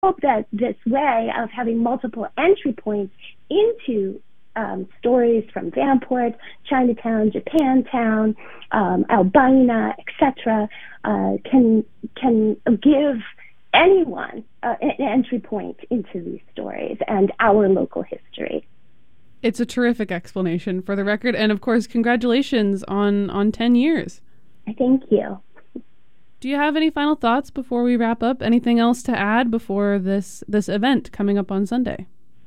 hope that this way of having multiple entry points into stories from Vanport, Chinatown, Japantown, Albina, etc., can give anyone an entry point into these stories and our local history. It's a terrific explanation, for the record, and of course, congratulations on 10 years. Thank you. Do you have any final thoughts before we wrap up? Anything else to add before this event coming up on Sunday?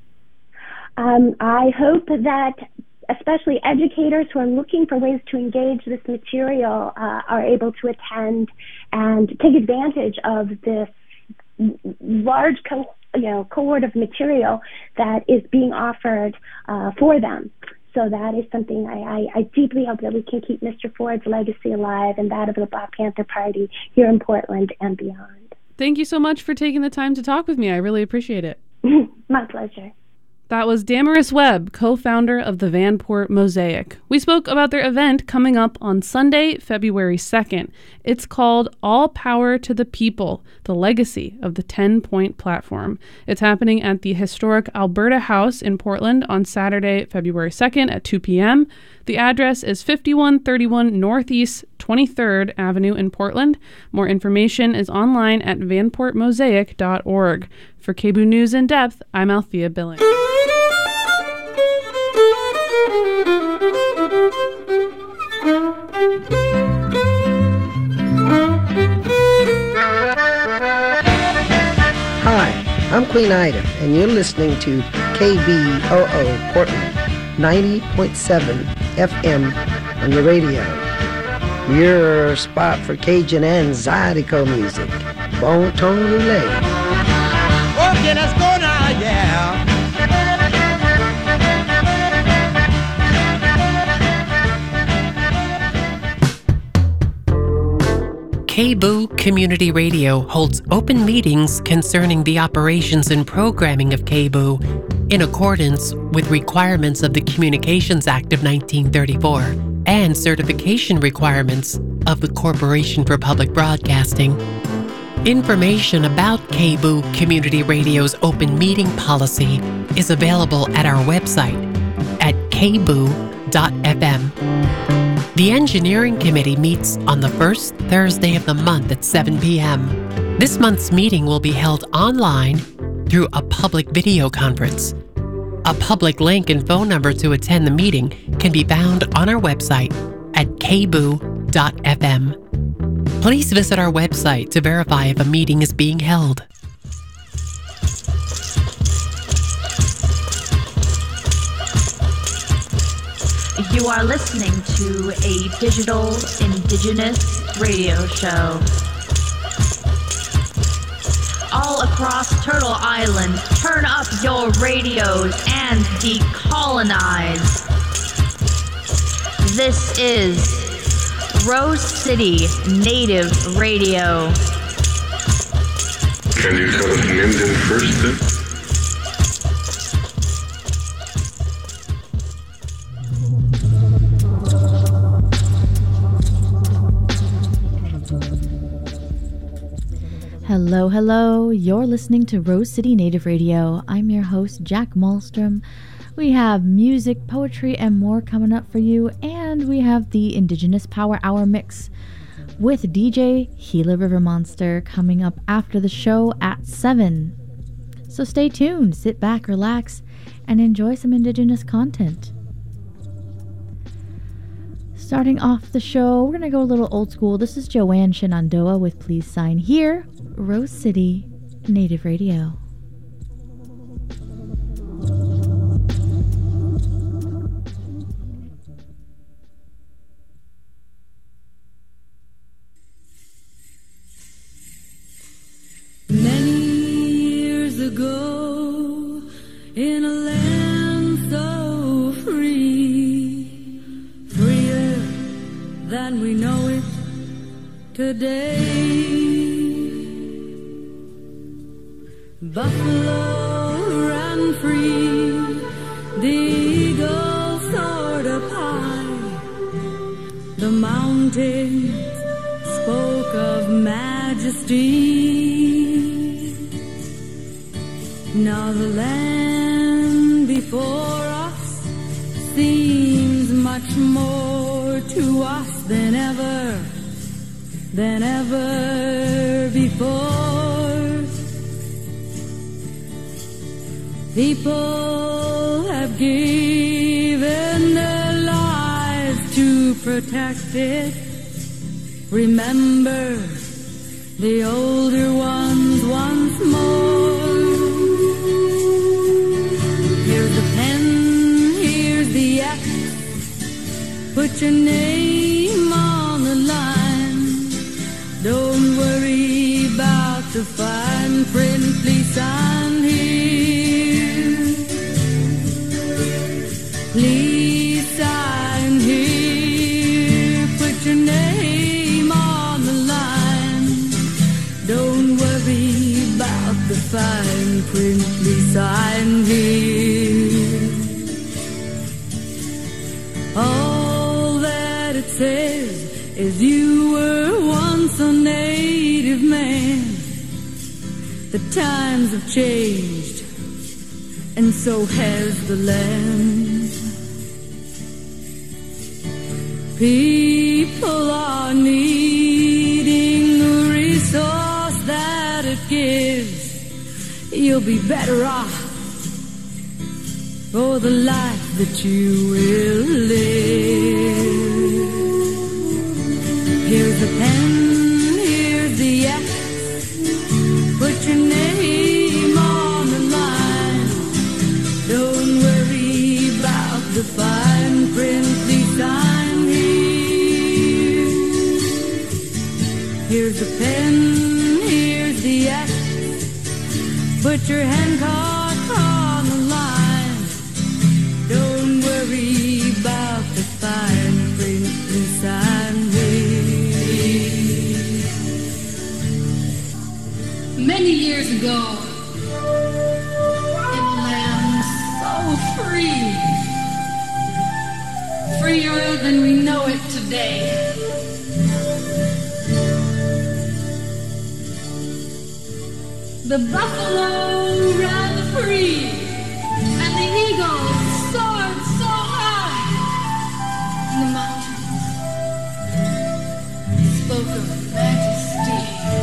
I hope that especially educators who are looking for ways to engage this material are able to attend and take advantage of this large cohort of material that is being offered for them. So that is something I deeply hope that we can keep Mr. Ford's legacy alive and that of the Black Panther Party here in Portland and beyond. Thank you so much for taking the time to talk with me. I really appreciate it. My pleasure. That was Damaris Webb, co-founder of the Vanport Mosaic. We spoke about their event coming up on Sunday, February 2nd. It's called All Power to the People, the Legacy of the 10-Point Platform. It's happening at the historic Alberta House in Portland on Saturday, February 2nd at 2 p.m. The address is 5131 Northeast 23rd Avenue in Portland. More information is online at vanportmosaic.org. For KBOO News in Depth, I'm Althea Billing. Hi, I'm Queen Ida, and you're listening to KBOO Portland, 90.7 FM on your radio. Your spot for Cajun and Zydeco music. Bon ton roulette. Okay, let's go now, yeah. KBOO Community Radio holds open meetings concerning the operations and programming of KBOO in accordance with requirements of the Communications Act of 1934 and certification requirements of the Corporation for Public Broadcasting. Information about KBOO Community Radio's open meeting policy is available at our website at kboo.fm. The Engineering Committee meets on the first Thursday of the month at 7 p.m. This month's meeting will be held online through a public video conference. A public link and phone number to attend the meeting can be found on our website at kboo.fm. Please visit our website to verify if a meeting is being held. You are listening to a digital indigenous radio show. All across Turtle Island, turn up your radios and decolonize. This is Rose City Native Radio. Can you tell us an Indian first then? Hello, hello. You're listening to Rose City Native Radio. I'm your host, Jack Malmstrom. We have music, poetry, and more coming up for you, and we have the Indigenous Power Hour mix with DJ Gila River Monster coming up after the show at 7. So stay tuned, sit back, relax, and enjoy some Indigenous content. Starting off the show, we're going to go a little old school. This is Joanne Shenandoah with Please Sign Here, Rose City Native Radio. Many years ago, in a land so free, freer than we know it today, buffalo ran free, the eagle soared up high, the mountains spoke of majesty. Now the land before us seems much more to us than ever before. People have given their lives to protect it. Remember the older ones once more. Here's the pen, here's the axe. Put your name on the line. Don't worry about the fine print, please sign here. Please sign here. Put your name on the line. Don't worry about the fine print, please sign here. All that it says is you were once a native man. The times have changed, and so has the land. People are needing the resource that it gives. You'll be better off for the life that you will live. Here's the pen, here's the axe. Put your name on the line. Don't worry about the fine print, please sign here. Here's the pen, here's the axe. Put your Hancock on the line. Don't worry about the fine print, please sign here. Many years ago, in land so free, freer than we know it today. The buffalo ran free, and the eagle soared so high. And the mountains spoke of majesty.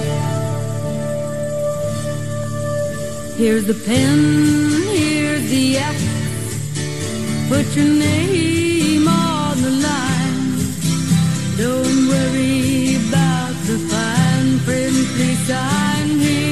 Here's the pen, here's the axe. Put your name on the line. Don't worry about the fine print, please sign here.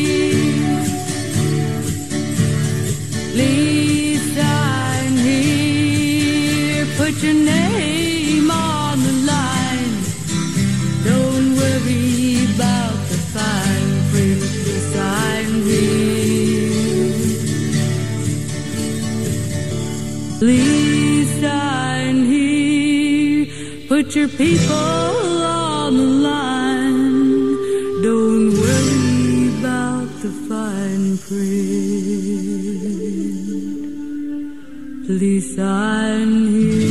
Please sign here. Put your name on the line. Don't worry about the fine print, please sign here. Please sign here. Put your people on the line. Don't worry about the fine print. Please sign here.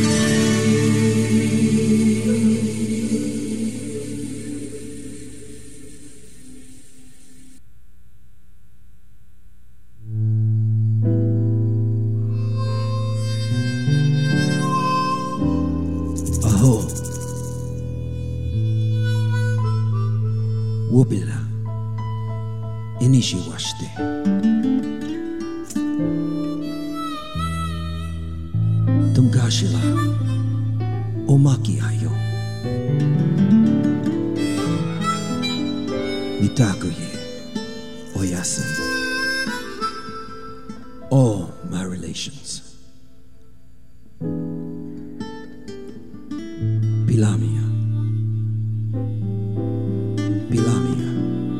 Wubila Inishiwashite Tumgashila Omaki Ayo Mitakuye Oyasin. All my relations. Bilamia Bilamia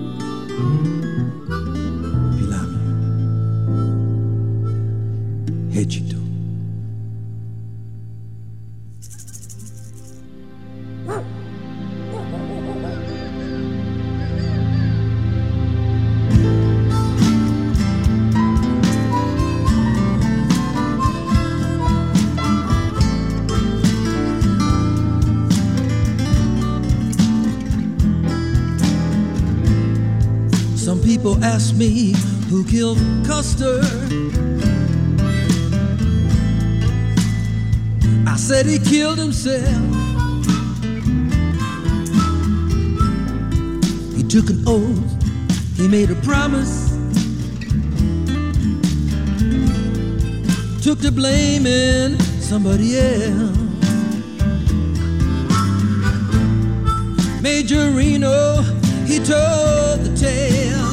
Bilamia Hejito. Some people ask me who killed Custer. I said he killed himself. He took an oath, he made a promise, took to blaming somebody else. Major Reno, he told the tale.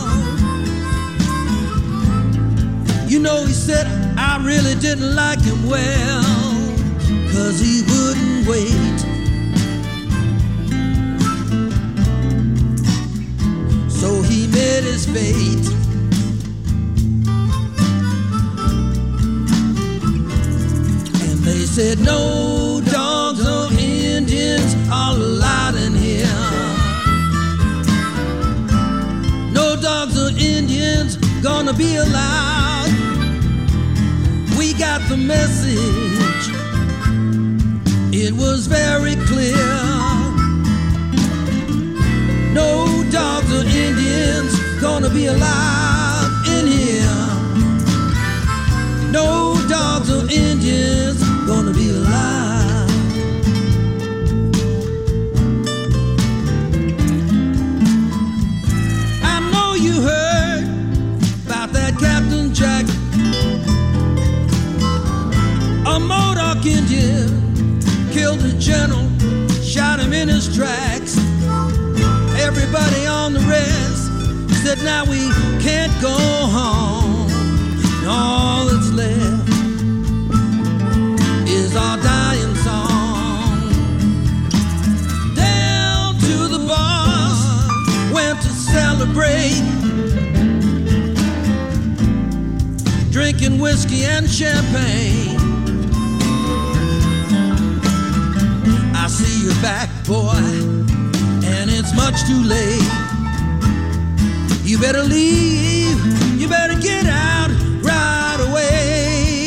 You know, he said, I really didn't like him well, 'cause he wouldn't wait. So he met his fate. And they said, no dogs, no Indians are allowed in here. No dogs or Indians gonna be allowed. We got the message, it was very clear. No dogs or Indians gonna be allowed in here. No dogs or Indians gonna be allowed. I know you heard about that Captain Jack, a Modoc Indian, killed a general, shot him in his tracks. Everybody on the rest said, now we can't go home. And all that's left is our dying song. Down to the bars, went to celebrate, drinking whiskey and champagne. I see you're back, boy, and it's much too late. You better leave, you better get out right away.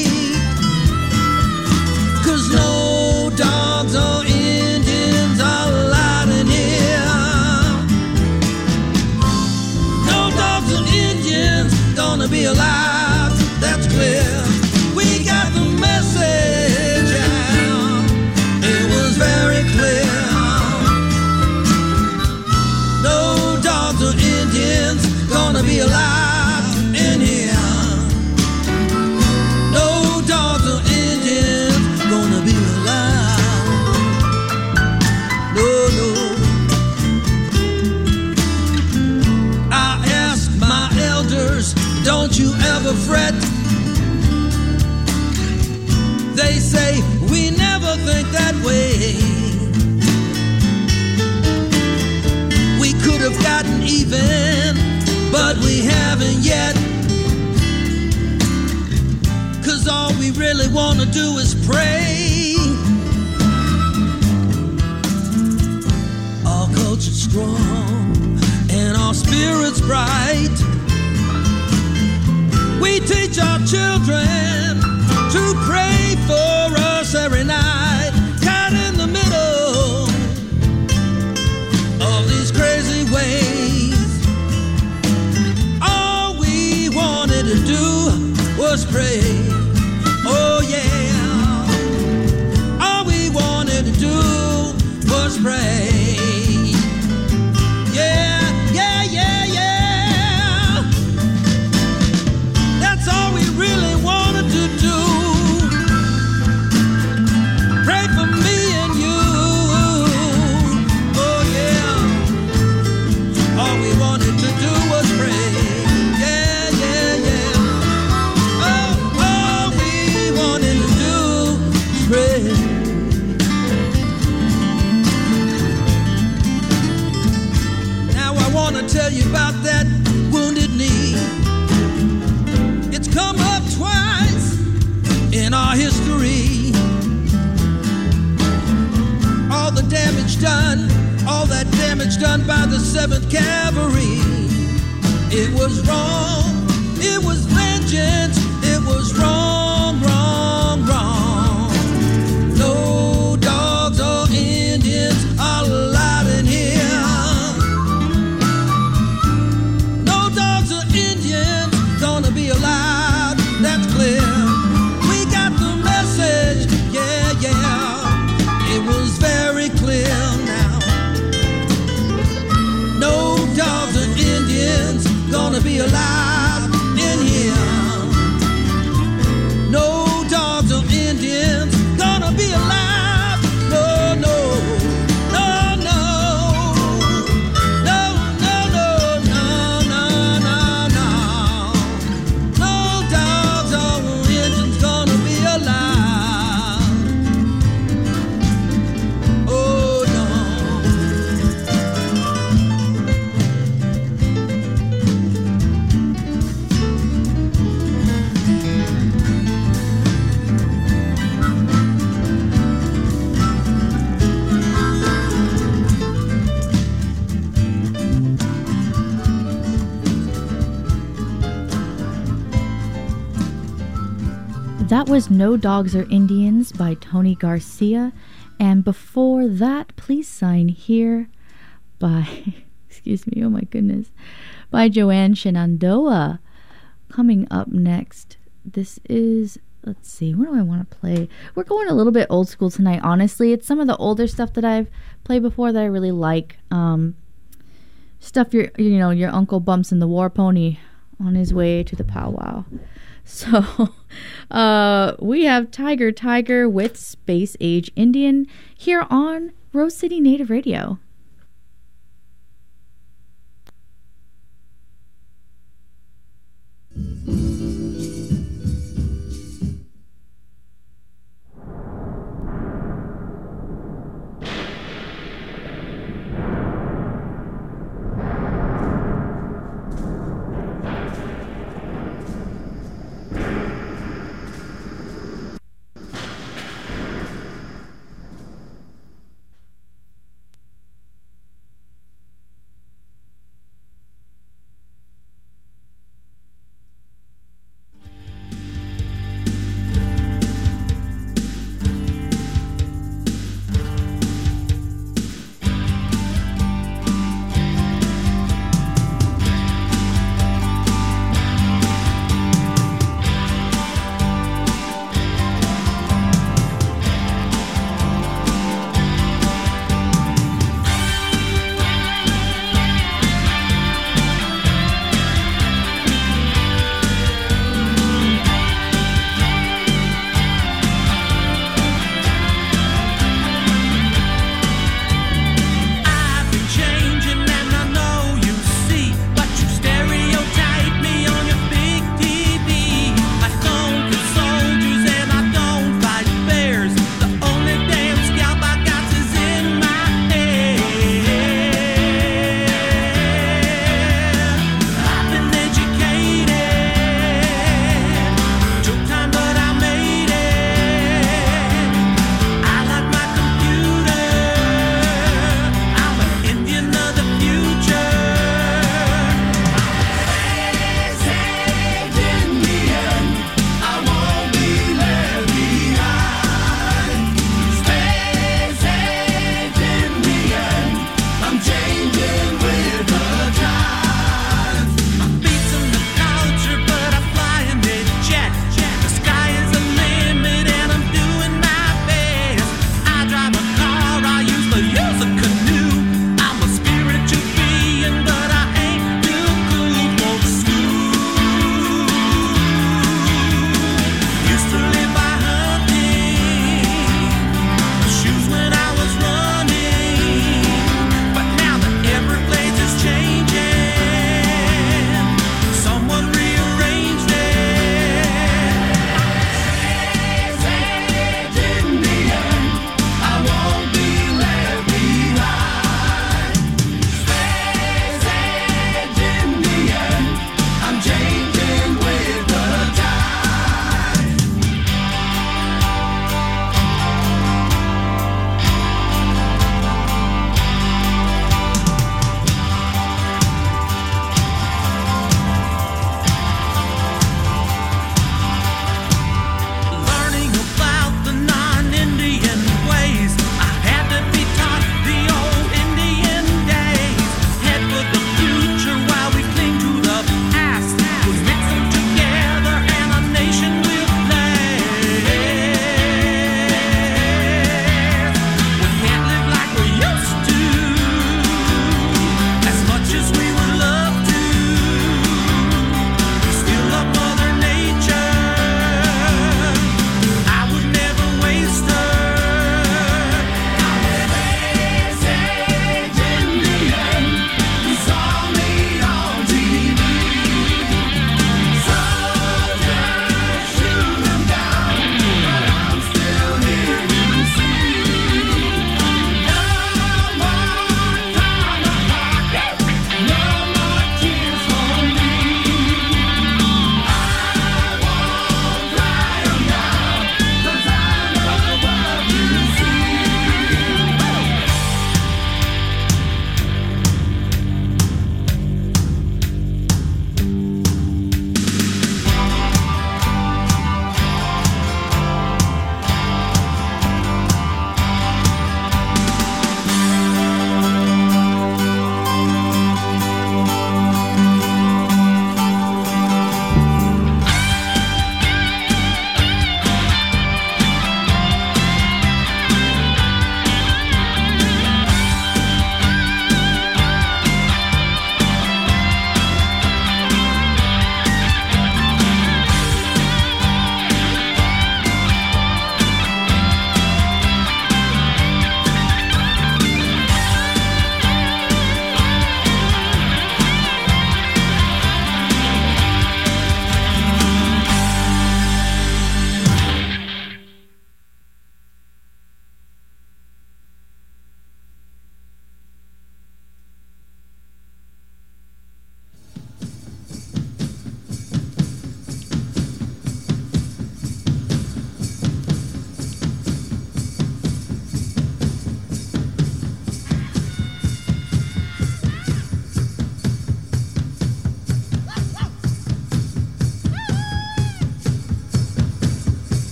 'Cause no dogs or Indians are allowed in here. No dogs or Indians gonna be allowed, that's clear. We got the message out, it was very clear. No dogs or Indians gonna be allowed in here. No dogs or Indians gonna be allowed. No, no. I asked my elders, don't you ever fret. They say, we never think that way. We could have gotten even, but we haven't yet. 'Cause all we really want to do is pray. Our culture's strong and our spirit's bright. We teach our children to pray for us every night. Caught in the middle of these crazy ways, all we wanted to do was pray. Oh yeah, all we wanted to do was pray. Yeah, yeah, yeah, yeah. That's all we really wanted to do. Pray for me and you. Oh yeah, all we wanted to do was pray. Yeah, yeah, yeah. Oh, all we wanted to do was pray. Now I want to tell you about that wounded knee. It's come up twice in our history. All the damage done, all that damage done by the 7th Cavalry. It was wrong, it was vengeance, it was wrong, wrong, wrong. No dogs or Indians are allowed in here. No dogs or Indians That was No Dogs or Indians by Tony Garcia. And before that, Please Sign Here by, excuse me, oh my goodness, by Joanne Shenandoah. Coming up next, this is, let's see, what do I want to play? We're going a little bit old school tonight, honestly. It's some of the older stuff that I've played before that I really like. Stuff your uncle bumps in the war pony on his way to the powwow. So we have Tiger Tiger with Space Age Indian here on Rose City Native Radio.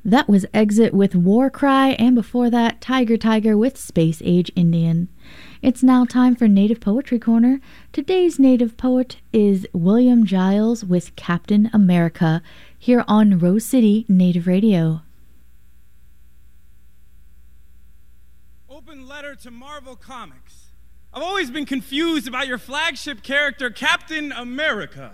That was Exit with War Cry, and before that, Tiger Tiger with Space Age Indian. It's now time for Native Poetry Corner. Today's native poet is William Giles with Captain America, here on Rose City Native Radio. Open letter to Marvel Comics. I've always been confused about your flagship character, Captain America.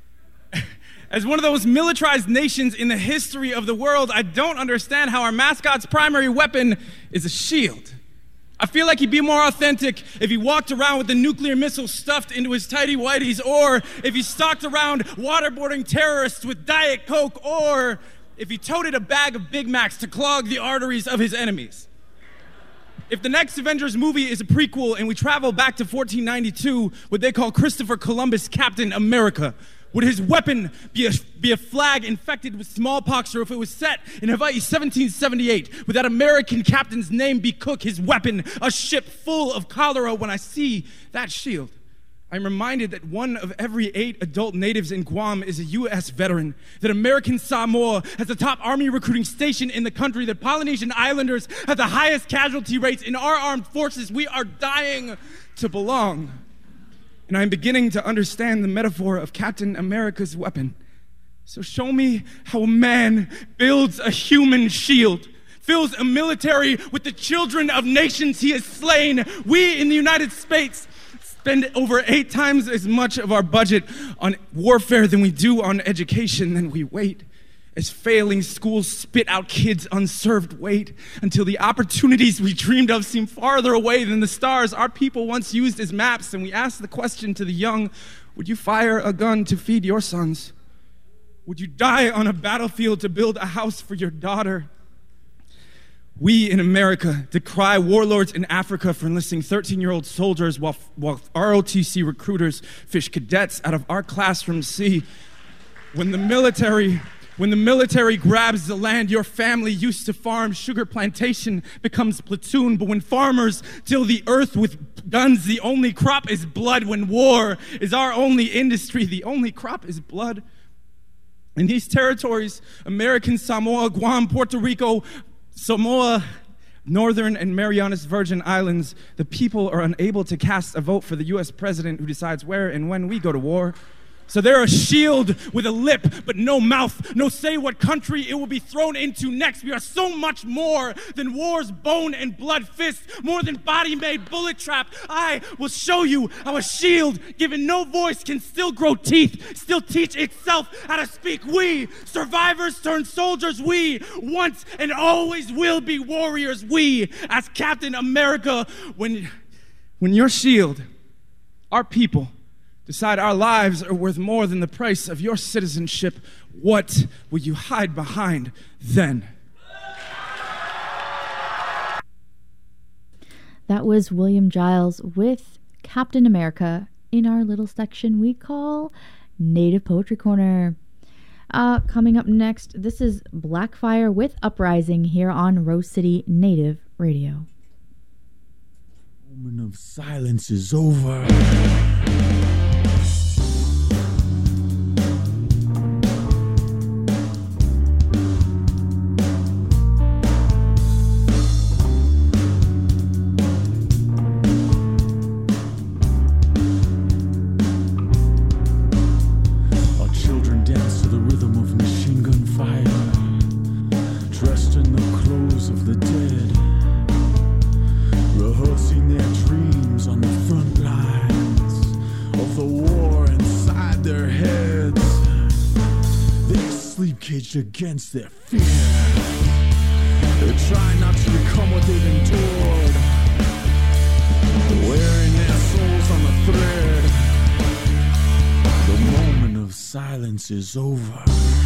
As one of those militarized nations in the history of the world, I don't understand how our mascot's primary weapon is a shield. I feel like he'd be more authentic if he walked around with the nuclear missile stuffed into his tighty whities, or if he stalked around waterboarding terrorists with Diet Coke, or if he toted a bag of Big Macs to clog the arteries of his enemies. If the next Avengers movie is a prequel and we travel back to 1492, would they call Christopher Columbus Captain America? Would his weapon be a flag infected with smallpox, or if it was set in Hawaii 1778, would that American captain's name be Cook, his weapon a ship full of cholera? When I see that shield, I'm reminded that 1 of every 8 adult natives in Guam is a U.S. veteran, that American Samoa has the top army recruiting station in the country, that Polynesian Islanders have the highest casualty rates in our armed forces. We are dying to belong. And I'm beginning to understand the metaphor of Captain America's weapon. So show me how a man builds a human shield, fills a military with the children of nations he has slain. We in the United States spend over 8 times as much of our budget on warfare than we do on education. Then we wait as failing schools spit out kids' unserved weight until the opportunities we dreamed of seem farther away than the stars our people once used as maps. And we ask the question to the young, would you fire a gun to feed your sons? Would you die on a battlefield to build a house for your daughter? We in America decry warlords in Africa for enlisting 13-year-old soldiers while ROTC recruiters fish cadets out of our classrooms. See, when the military grabs the land your family used to farm, sugar plantation becomes platoon. But when farmers till the earth with guns, the only crop is blood. When war is our only industry, the only crop is blood. In these territories, American Samoa, Guam, Puerto Rico, Samoa, Northern and Marianas Virgin Islands, the people are unable to cast a vote for the U.S. president who decides where and when we go to war. So they're a shield with a lip but no mouth, no say what country it will be thrown into next. We are so much more than war's bone and blood fist, more than body-made bullet trap. I will show you how a shield given no voice can still grow teeth, still teach itself how to speak. We, survivors turned soldiers, we once and always will be warriors. We, as Captain America, when your shield, our people, decide our lives are worth more than the price of your citizenship, what will you hide behind then? That was William Giles with Captain America in our little section we call Native Poetry Corner. Coming up next, this is Blackfire with Uprising here on Rose City Native Radio. The moment of silence is over. Against their fear, they try not to become what they've endured, wearing their souls on the thread. The moment of silence is over.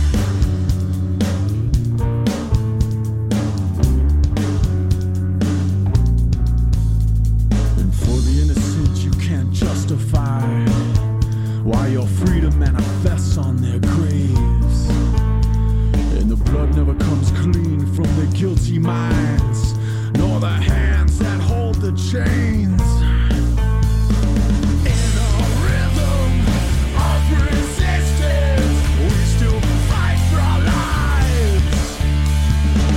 And for the innocent you can't justify why your freedom manifests on their graves. And the blood never comes clean from the guilty minds, nor the hands that hold the chains. In a rhythm of resistance, we still fight for our lives.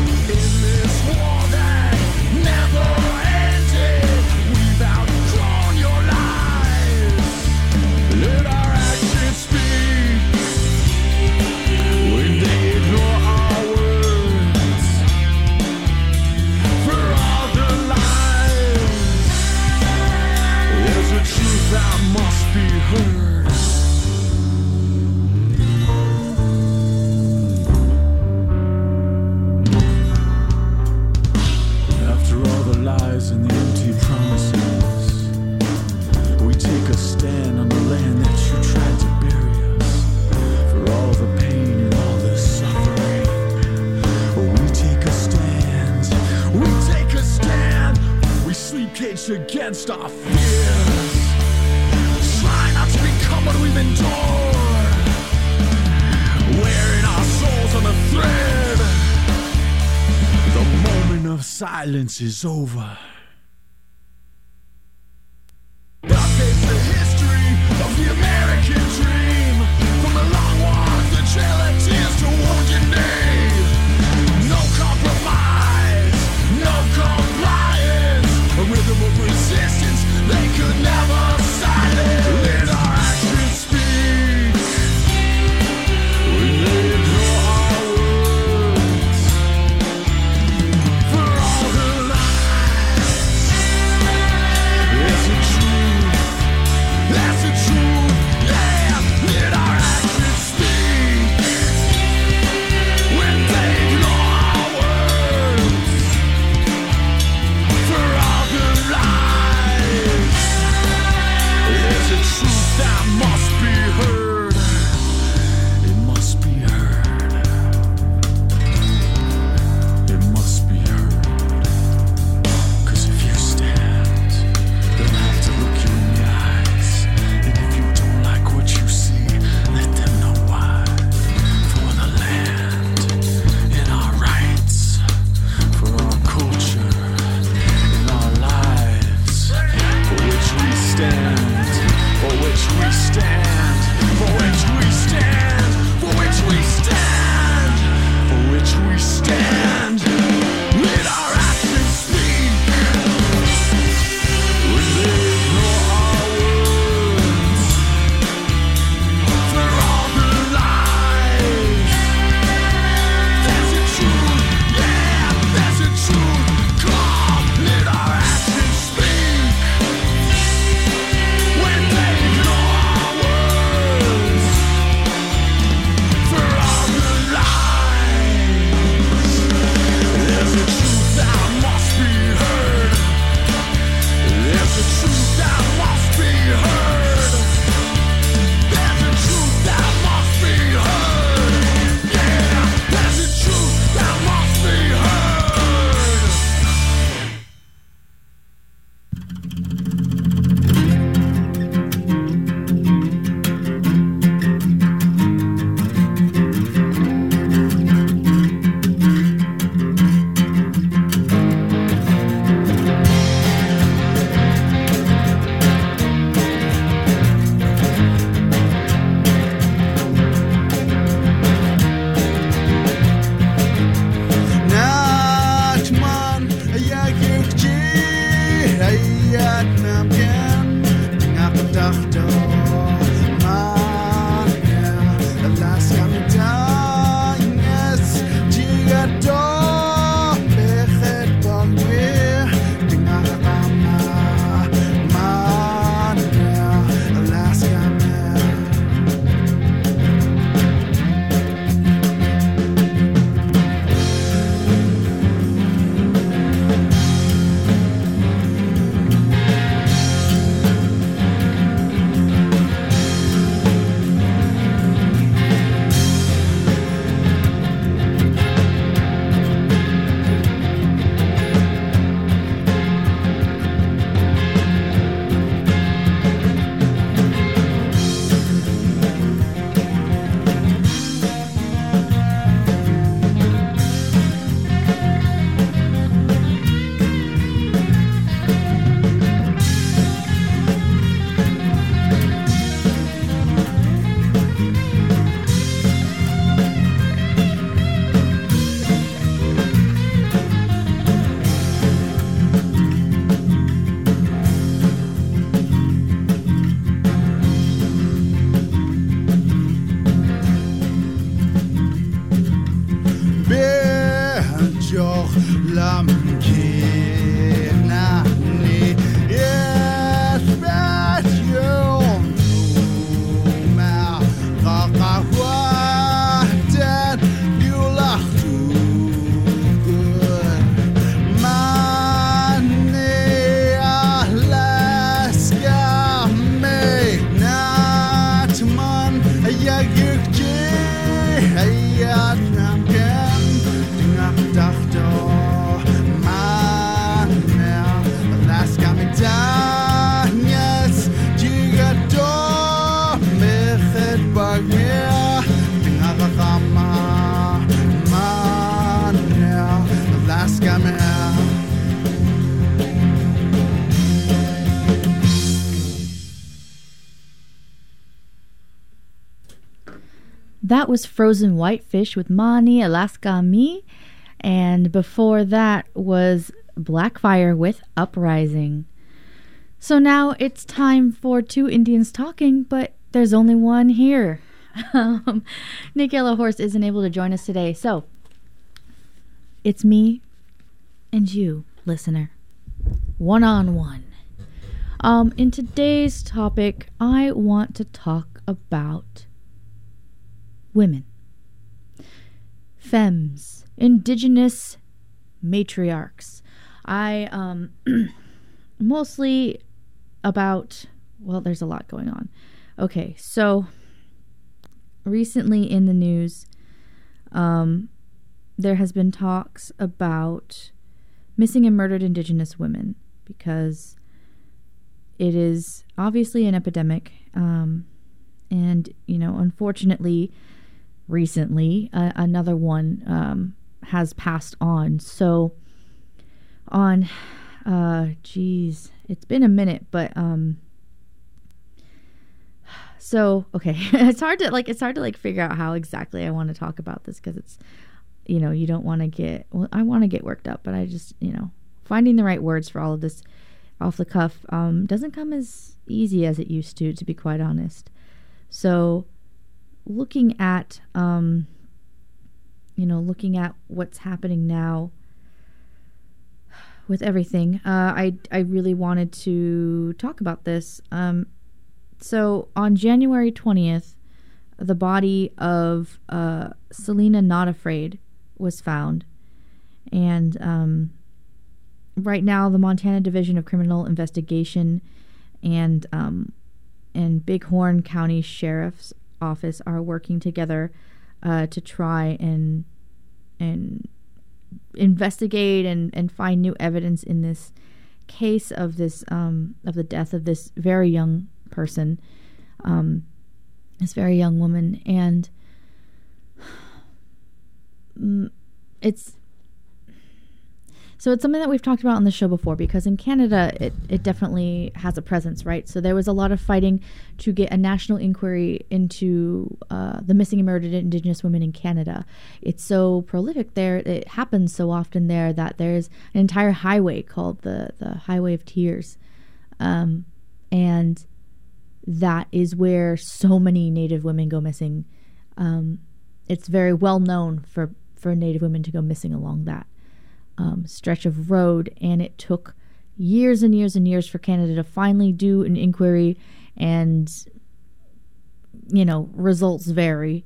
against our fears. Try not to become what we've endured, wearing our souls on a thread. The moment of silence is over. That paves the history of the American dream. From the long walk, the trail of tears to wounded knee. No compromise, no compliance. A rhythm of resistance they could never silence. Let our actions speak when they ignore our words. For all the lies, it's the truth, that's the truth, yeah. Let our actions speak when they ignore our words. For all the lies, it's the truth that must be heard. It must be heard. It must be heard. 'Cause if you stand, they'll have to look you in the eyes. And if you don't like what you see, let them know why. For the land and our rights, for our culture and our lives, for which we stand, for which we stand, for which we stand, for which we stand, for which we stand. Let our actions speak when they ignore our words. For all the lies, there's a truth, yeah, there's a truth. Come, let our actions speak when they ignore our words. For all the lies, there's a truth that must be heard. There's a truth that must be heard. There's a truth that must be heard. Yeah, there's a truth that must be heard. Nachman, ja gukji, hayat namken, ngapdachto, manya, Alaska mitanyes, jigato, bechet bangwe, dingarama, manya, Alaska man. That was Frozen Whitefish with Mani Alaska Me. And before that was Blackfire with Uprising. So now it's time for two Indians talking, but there's only one here. Nick Yellowhorse isn't able to join us today, so it's me and you, listener. One-on-one. In today's topic, I want to talk about women. Femmes. Indigenous matriarchs. I mostly about, well, there's a lot going on. Okay, so recently in the news, there has been talks about missing and murdered Indigenous women because it is obviously an epidemic, and, you know, unfortunately, recently, another one has passed on. So on, it's been a minute, but so okay, it's hard to figure out how exactly I want to talk about this because it's, you know, you don't want to get, well, I want to get worked up, but I just, you know, finding the right words for all of this off the cuff doesn't come as easy as it used to be quite honest. So looking at looking at what's happening now with everything, I really wanted to talk about this. So on January 20th, the body of Selena Not Afraid was found, and right now the Montana Division of Criminal Investigation and Bighorn County Sheriff's Office are working together to try and investigate and find new evidence in this case of this of the death of this very young person, this very young woman. And it's something that we've talked about on the show before, because in Canada it definitely has a presence, right? So there was a lot of fighting to get a national inquiry into the missing and murdered Indigenous women in Canada. It's so prolific there, it happens so often there, that there's an entire highway called the Highway of Tears, and that is where so many Native women go missing. It's very well known for Native women to go missing along that stretch of road, and it took years and years and years for Canada to finally do an inquiry, and, you know, results vary.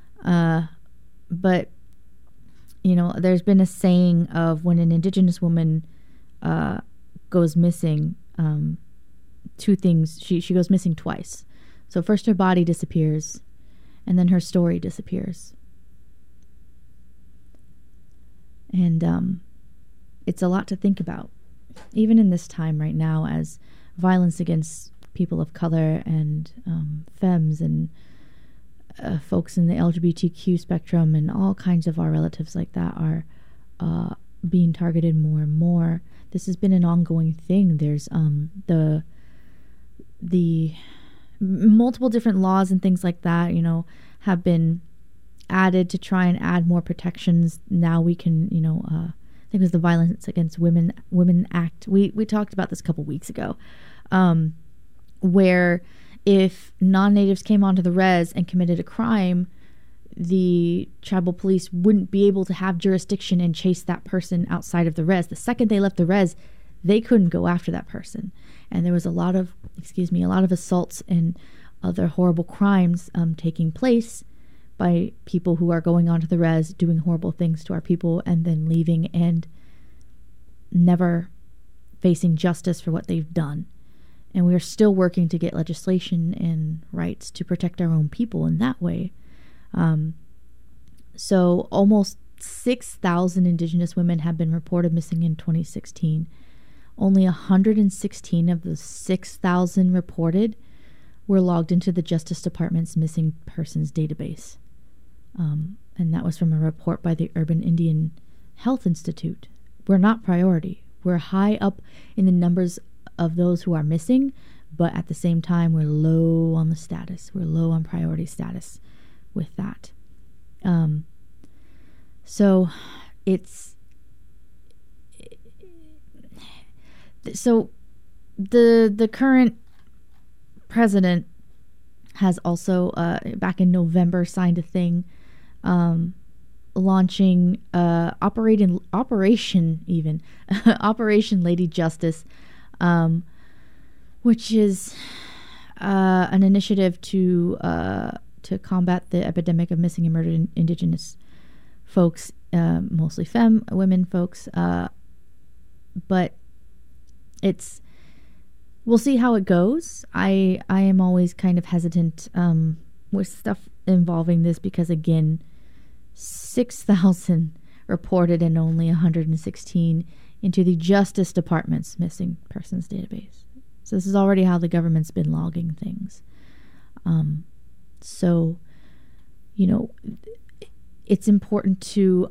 But, you know, there's been a saying of when an Indigenous woman goes missing, two things, she goes missing twice. So first her body disappears, and then her story disappears. And it's a lot to think about, even in this time right now, as violence against people of color and femmes and folks in the LGBTQ spectrum and all kinds of our relatives like that are being targeted more and more. This has been an ongoing thing. There's the multiple different laws and things like that, you know, have been added to try and add more protections. Now we can, you know, I think it was the Violence Against Women Act. We talked about this a couple weeks ago, where if non-natives came onto the res and committed a crime, the tribal police wouldn't be able to have jurisdiction and chase that person outside of the res. The second they left the res, they couldn't go after that person. And there was a lot of assaults and other horrible crimes taking place by people who are going onto the res, doing horrible things to our people, and then leaving and never facing justice for what they've done. And we are still working to get legislation and rights to protect our own people in that way. So almost 6,000 Indigenous women have been reported missing in 2016. Only 116 of the 6,000 reported were logged into the Justice Department's missing persons database. And that was from a report by the Urban Indian Health Institute. We're not priority. We're high up in the numbers of those who are missing, but at the same time, we're low on the status. We're low on priority status with that. So it's so the current president has also back in November signed a thing launching Operation Lady Justice, which is an initiative to combat the epidemic of missing and murdered Indigenous folks, mostly women folks, but we'll see how it goes. I am always kind of hesitant with stuff involving this because, again, 6,000 reported and only 116 into the Justice Department's missing persons database. So this is already how the government's been logging things. So, it's important to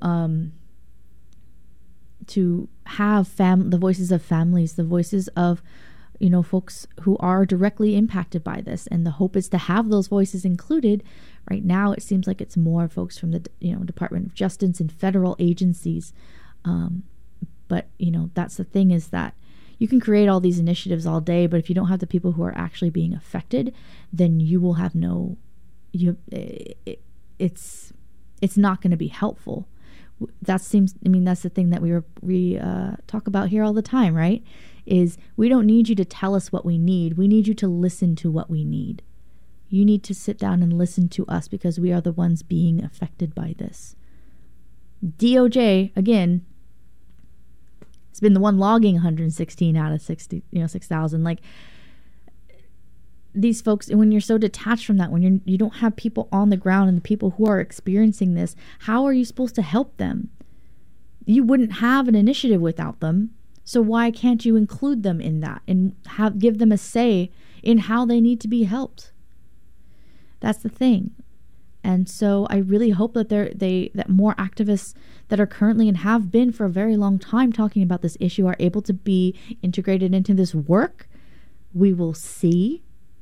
have the voices of families, the voices of folks who are directly impacted by this, and the hope is to have those voices included. Right now, it seems like it's more folks from the Department of Justice and federal agencies, but that's the thing, is that you can create all these initiatives all day, but if you don't have the people who are actually being affected, then you will have it's not going to be helpful. That's the thing that we talk about here all the time, right? Is we don't need you to tell us what we need. We need you to listen to what we need. You need to sit down and listen to us because we are the ones being affected by this. DOJ, again, has been the one logging 116 out of 6,000. Like, these folks, when you're so detached from that, when you don't have people on the ground and the people who are experiencing this, how are you supposed to help them? You wouldn't have an initiative without them. So why can't you include them in that and give them a say in how they need to be helped? That's the thing. And so I really hope that that more activists that are currently and have been for a very long time talking about this issue are able to be integrated into this work. We will see.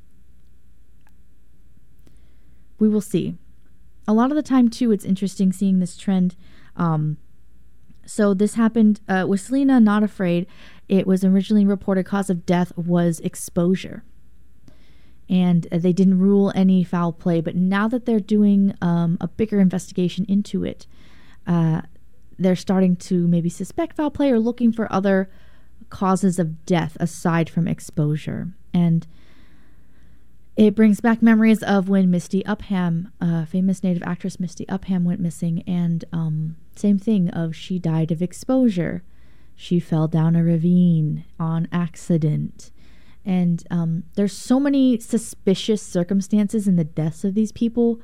We will see. A lot of the time, too, it's interesting seeing this trend. So this happened with Selena Not Afraid. It was originally reported cause of death was exposure. And they didn't rule any foul play. But now that they're doing a bigger investigation into it, they're starting to maybe suspect foul play or looking for other causes of death aside from exposure. And it brings back memories of when Misty Upham, famous Native actress Misty Upham, went missing. And same thing of she died of exposure. She fell down a ravine on accident. And there's so many suspicious circumstances in the deaths of these people.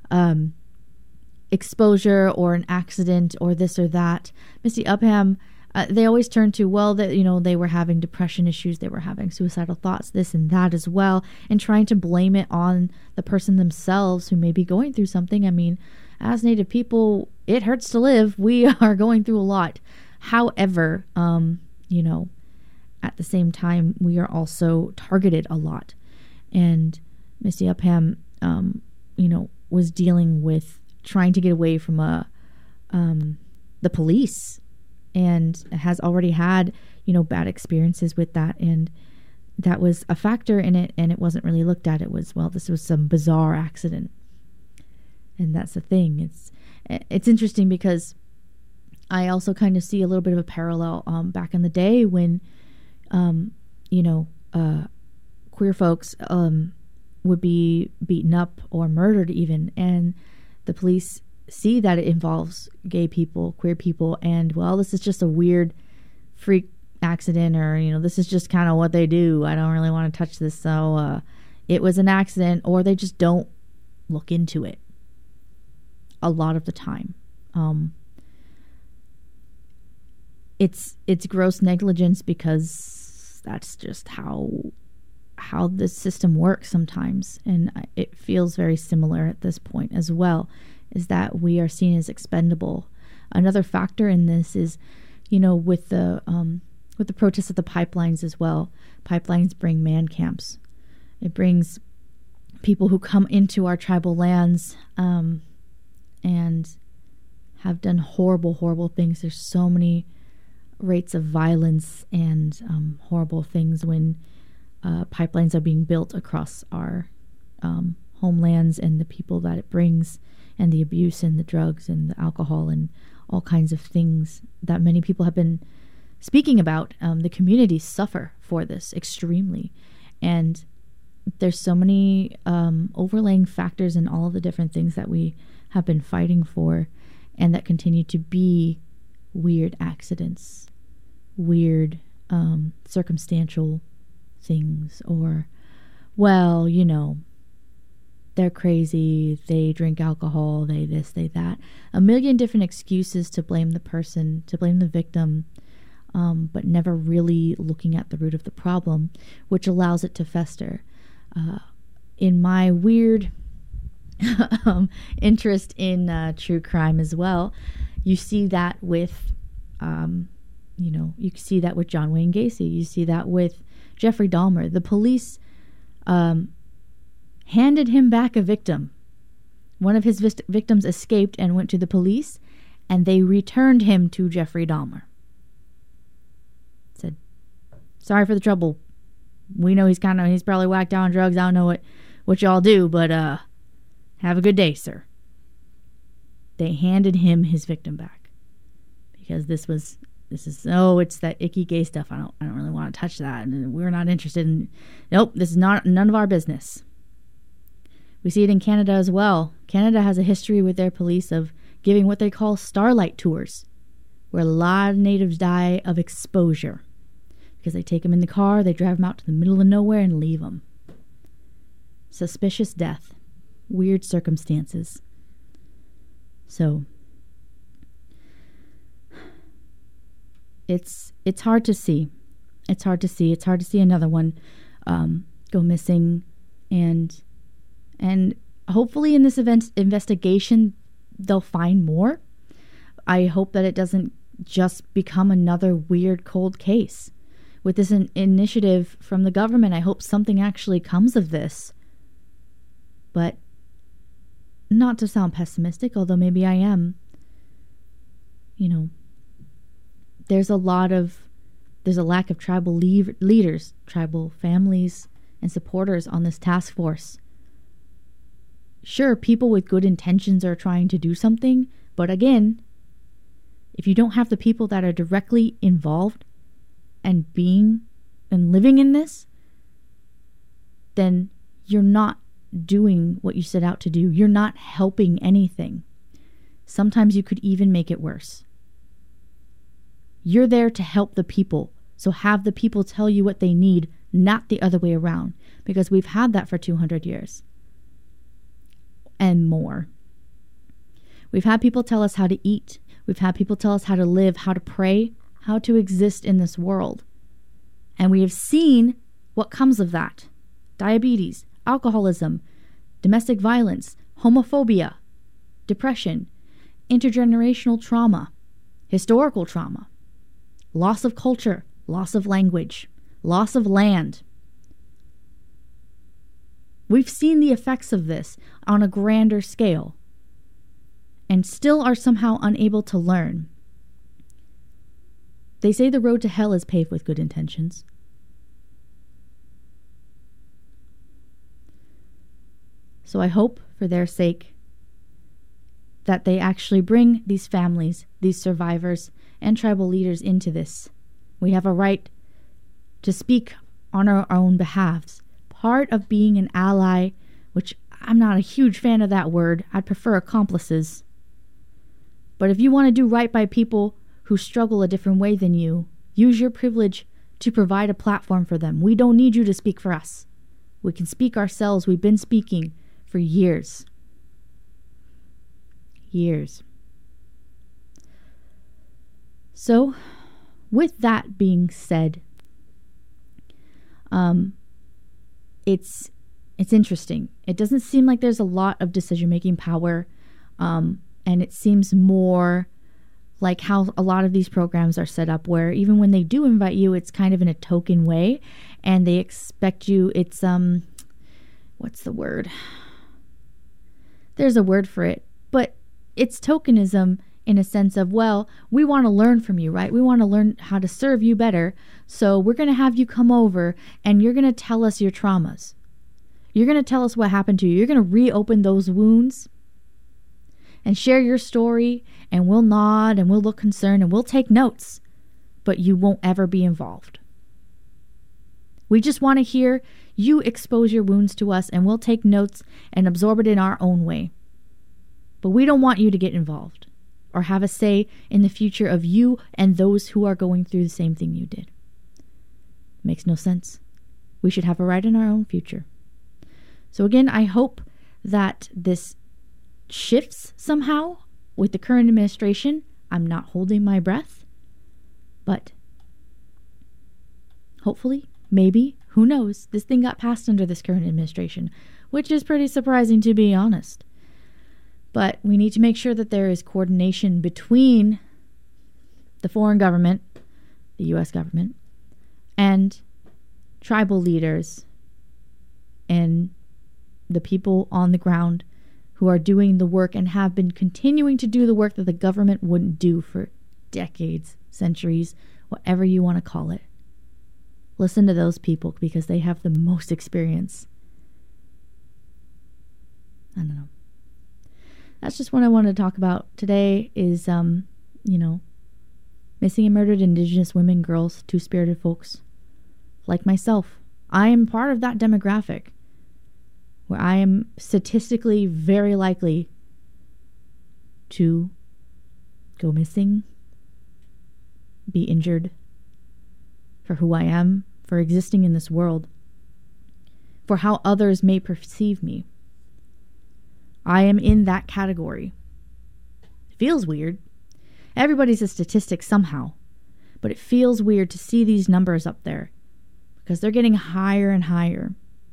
Exposure or an accident or this or that. Misty Upham, they always turn to, they were having depression issues, they were having suicidal thoughts, this and that as well, and trying to blame it on the person themselves who may be going through something. I mean, as Native people, it hurts to live. We are going through a lot. However, at the same time, we are also targeted a lot. And Misty Upham, was dealing with trying to get away from the police, and has already had, bad experiences with that. And that was a factor in it, and it wasn't really looked at. It was, this was some bizarre accident. And that's the thing. It's interesting because I also kind of see a little bit of a parallel back in the day when, queer folks would be beaten up or murdered even, and the police see that it involves gay people, queer people, and this is just a weird freak accident, or this is just kind of what they do. I don't really want to touch this, so it was an accident, or they just don't look into it a lot of the time. It's gross negligence because that's just how the system works sometimes, and it feels very similar at this point as well, is that we are seen as expendable. Another factor in this is, with the protests of the pipelines as well. Pipelines bring man camps. It brings people who come into our tribal lands and have done horrible, horrible things. There's so many rates of violence and horrible things when pipelines are being built across our homelands, and the people that it brings, and the abuse and the drugs and the alcohol and all kinds of things that many people have been speaking about. The communities suffer for this extremely. And there's so many overlaying factors in all of the different things that we have been fighting for, and that continue to be weird accidents, weird circumstantial things, or, well, you know, they're crazy, they drink alcohol, they this, they that. A million different excuses to blame the person, to blame the victim, but never really looking at the root of the problem, which allows it to fester. In my weird interest in true crime as well, you see that with, you see that with John Wayne Gacy. You see that with Jeffrey Dahmer. The police handed him back a victim. One of his victims escaped and went to the police, and they returned him to Jeffrey Dahmer. Said, sorry for the trouble. We know he's probably whacked out on drugs. I don't know what y'all do, but have a good day, sir. They handed him his victim back because this is it's that icky gay stuff. I don't really want to touch that, and we're not interested in. Nope, this is none of our business. We see it in Canada as well. Canada has a history with their police of giving what they call starlight tours, where a lot of natives die of exposure because they take them in the car, they drive them out to the middle of nowhere and leave them. Suspicious death, weird circumstances. So it's hard to see. It's hard to see. It's hard to see another one go missing, and hopefully in this investigation they'll find more. I hope that it doesn't just become another weird cold case. With this initiative from the government, I hope something actually comes of this. But not to sound pessimistic, although maybe I am. There's a lack of tribal leaders, tribal families, and supporters on this task force. Sure, people with good intentions are trying to do something, but again, if you don't have the people that are directly involved and being and living in this, then you're not doing what you set out to do. You're not helping anything. Sometimes you could even make it worse. You're there to help the people, so have the people tell you what they need, not the other way around, because we've had that for 200 years and more. We've had people tell us how to eat. We've had people tell us how to live, how to pray, how to exist in this world. And we have seen what comes of that. Diabetes, alcoholism, domestic violence, homophobia, depression, intergenerational trauma, historical trauma, loss of culture, loss of language, loss of land. We've seen the effects of this on a grander scale and still are somehow unable to learn. They say the road to hell is paved with good intentions. So I hope, for their sake, that they actually bring these families, these survivors, and tribal leaders into this. We have a right to speak on our own behalves. Part of being an ally, which I'm not a huge fan of that word. I'd prefer accomplices. But if you want to do right by people who struggle a different way than you, use your privilege to provide a platform for them. We don't need you to speak for us. We can speak ourselves. We've been speaking for years. Years. So, with that being said, it's interesting. It doesn't seem like there's a lot of decision-making power, and it seems more like how a lot of these programs are set up, where even when they do invite you, it's kind of in a token way, and they expect you. It's what's the word? There's a word for it, but it's tokenism in a sense of, well, we want to learn from you, right? We want to learn how to serve you better. So we're going to have you come over and you're going to tell us your traumas. You're going to tell us what happened to you. You're going to reopen those wounds and share your story, and we'll nod and we'll look concerned and we'll take notes, but you won't ever be involved. We just want to hear you expose your wounds to us, and we'll take notes and absorb it in our own way. But we don't want you to get involved or have a say in the future of you and those who are going through the same thing you did. Makes no sense. We should have a right in our own future. So again, I hope that this shifts somehow with the current administration. I'm not holding my breath, but hopefully, maybe, who knows, this thing got passed under this current administration, which is pretty surprising, to be honest. But we need to make sure that there is coordination between the foreign government, the U.S. government, and tribal leaders and the people on the ground who are doing the work and have been continuing to do the work that the government wouldn't do for decades, centuries, whatever you want to call it. Listen to those people because they have the most experience. I don't know. That's just what I wanted to talk about today is, missing and murdered Indigenous women, girls, two-spirited folks like myself. I am part of that demographic where I am statistically very likely to go missing, be injured for who I am, for existing in this world, for how others may perceive me. I am in that category. It feels weird. Everybody's a statistic somehow, but it feels weird to see these numbers up there because they're getting higher and higher.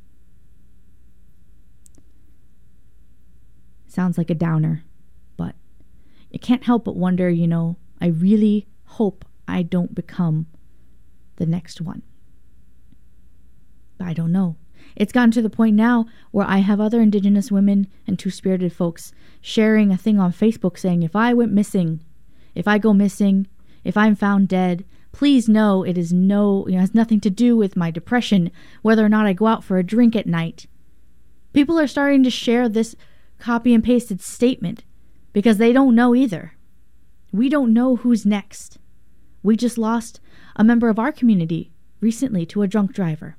Sounds like a downer, but you can't help but wonder, I really hope I don't become the next one. But I don't know. It's gotten to the point now where I have other Indigenous women and two-spirited folks sharing a thing on Facebook saying, if I went missing, if I go missing, if I'm found dead, please know it is has nothing to do with my depression, whether or not I go out for a drink at night. People are starting to share this copy and pasted statement because they don't know either. We don't know who's next. We just lost a member of our community recently to a drunk driver.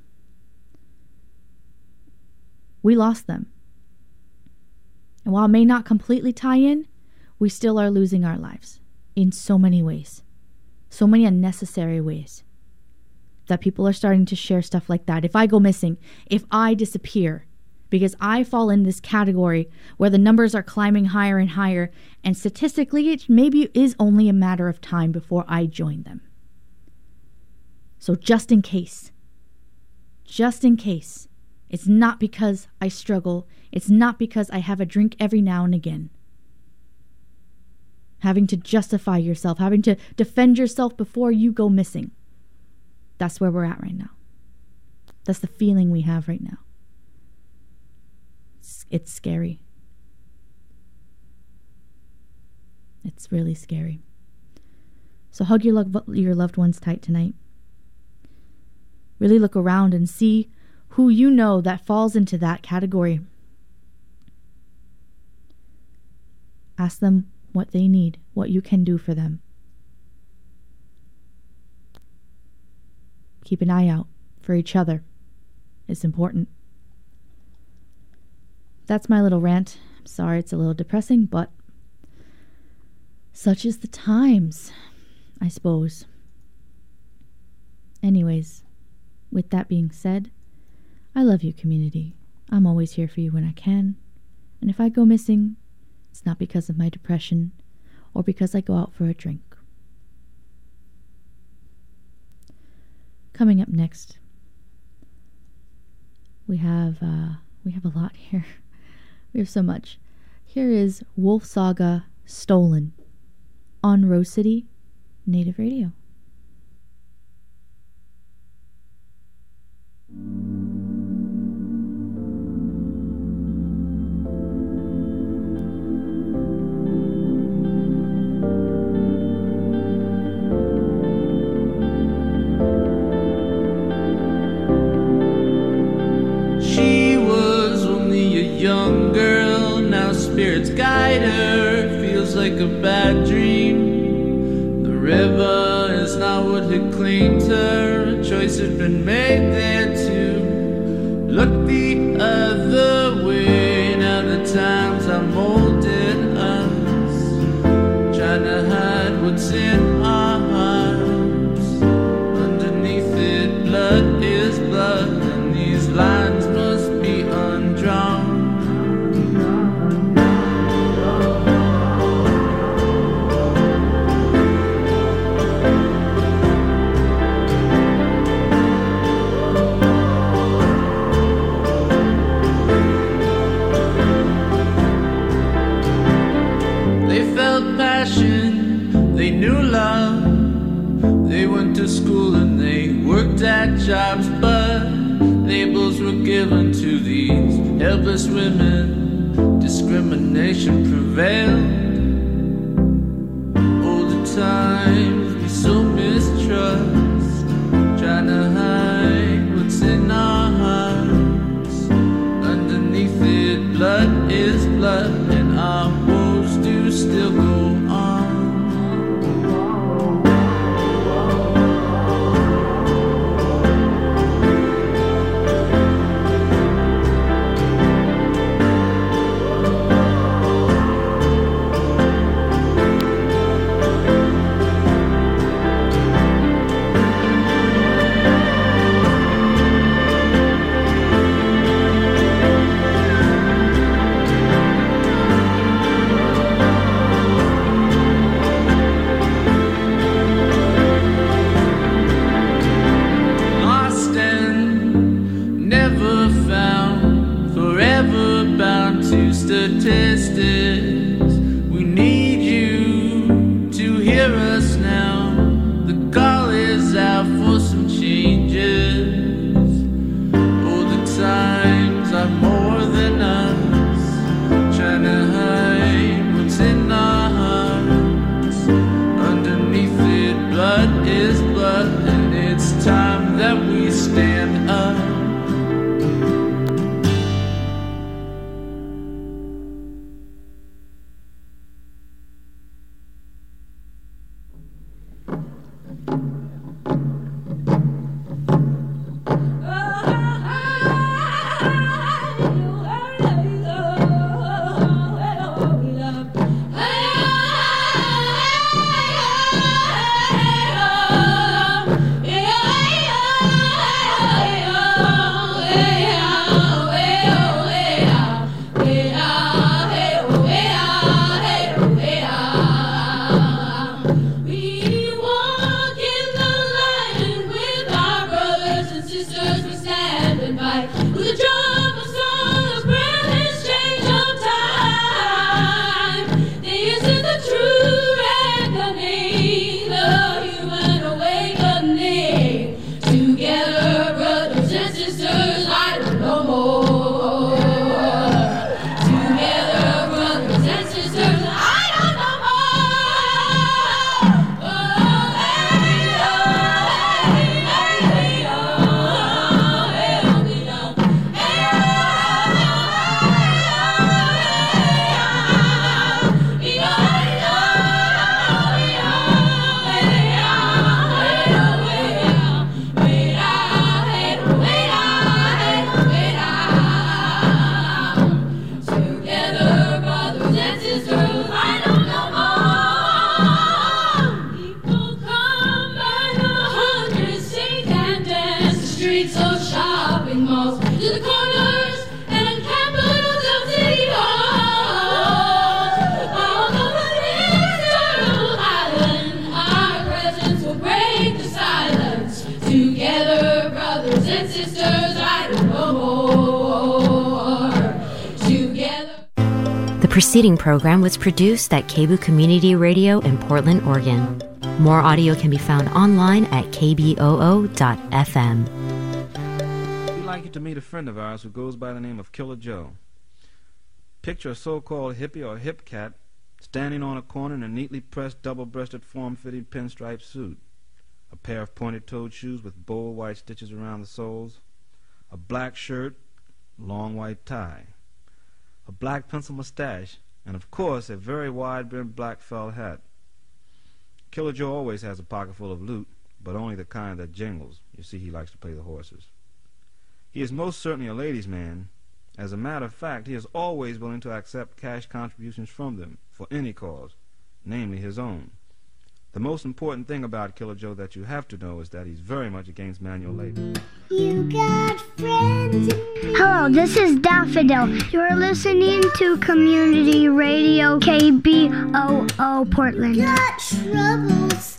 We lost them. And while it may not completely tie in, we still are losing our lives in so many ways. So many unnecessary ways. That people are starting to share stuff like that. If I go missing, if I disappear, because I fall in this category where the numbers are climbing higher and higher, and statistically it maybe is only a matter of time before I join them. So just in case, it's not because I struggle, it's not because I have a drink every now and again. Having to justify yourself, having to defend yourself before you go missing. That's where we're at right now. That's the feeling we have right now. It's scary. It's really scary. So hug your loved ones tight tonight. Really look around and see who you know that falls into that category. Ask them what they need, what you can do for them. Keep an eye out for each other. It's important. That's my little rant. I'm sorry it's a little depressing, but such is the times, I suppose. Anyways, with that being said, I love you, community. I'm always here for you when I can. And if I go missing, it's not because of my depression or because I go out for a drink. Coming up next, we have a lot here. We have so much. Here is Wolf Saga Stolen on Rose City Native Radio. she was only a young girl, now spirits guide her, feels like a bad dream. The river is not what had claimed her, a choice had been made there to look the other way. Now the times are molded us, trying to hide what's in our hearts. Underneath it, blood is blood, and these lines must be undrawn. They knew love, they went to school and they worked at jobs, but labels were given to these helpless women. Discrimination prevailed. All the times we so mistrust, trying to hide what's in our hearts. Underneath it, blood is blood, and our woes do still go on. Statistics, we need you to hear us now. The call is out for some changes. All the times are more than us, trying to hide what's in our hearts. Underneath it, blood is blood, and it's time that we stand up. The preceding program was produced at KBOO Community Radio in Portland, Oregon. More audio can be found online at kboo.fm. We'd like you to meet a friend of ours who goes by the name of Killer Joe. Picture a so-called hippie or hip cat standing on a corner in a neatly pressed, double-breasted, form-fitting pinstripe suit, a pair of pointed-toed shoes with bold white stitches around the soles, a black shirt, long white tie, a black pencil mustache, and of course a very wide-brimmed black felt hat. Killer Joe always has a pocket full of loot, but only the kind that jingles. You see, he likes to play the horses. He is most certainly a ladies' man. As a matter of fact, he is always willing to accept cash contributions from them for any cause, namely his own. The most important thing about Killer Joe that you have to know is that he's very much against manual labor. You got friends. Hello, this is Daffodil. You're listening to Community Radio KBOO Portland. Got troubles.